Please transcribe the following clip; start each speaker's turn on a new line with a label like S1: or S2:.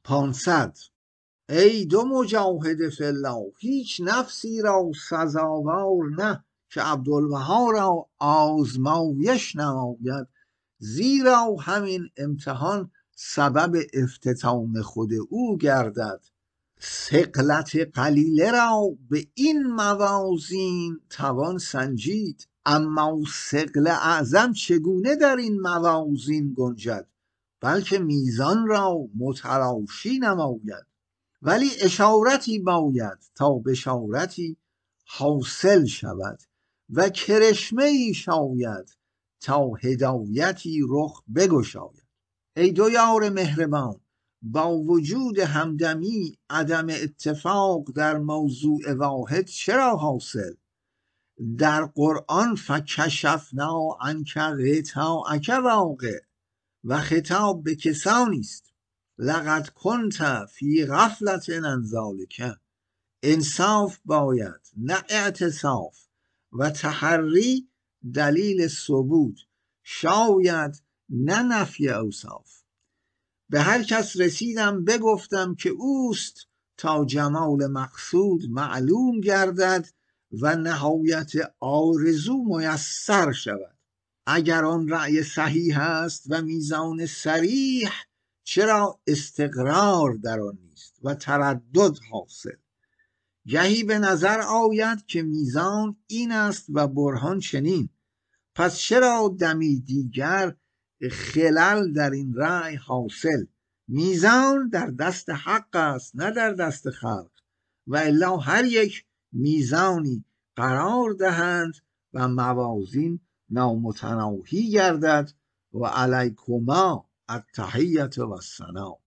S1: 500 ای دو مجاهد فی الله، هیچ نفسی را سزاوار نه که عبدالبها را آزمایش نماید، زیرا همین امتحان سبب افتتان خود او گردد. ثقلت قلیله را به این موازین توان سنجید، اما ثقل اعظم چگونه در این موازین گنجد؟ بلکه میزان را متلاشی نماید. ولی اشارتی باید تا بشارتی حاصل شود و کرشمه ای شاید تا هدایتی رخ بگشاید. ای دو یار مهربان، با وجود همدمی عدم اتفاق در موضوع واحد چرا حاصل؟ در قرآن فکشفنا عنک غطاءک واقع و خطاب به کسانی است لقد کنت فی غفلة عن ذلک. انصاف باید نه اعتصاف، و تحری دلیل ثبوت شاید نه نفی اوصاف. به هر کس رسیدم بگفتم که اوست تا جمال مقصود معلوم گردد و نهایت آرزو میسر شود. اگر آن رأی صحیح است و میزان صریح، چرا استقرار در آن نیست و تردد حاصل؟ گهی به نظر آید که میزان این است و برهان چنین، پس چرا دمی دیگر خلل در این رأی حاصل؟ میزان در دست حق است نه در دست خلق، و الا هر یک میزانی قرار دهند و موازین نامتناهی گردد. و علیکما التحیة و الثنا.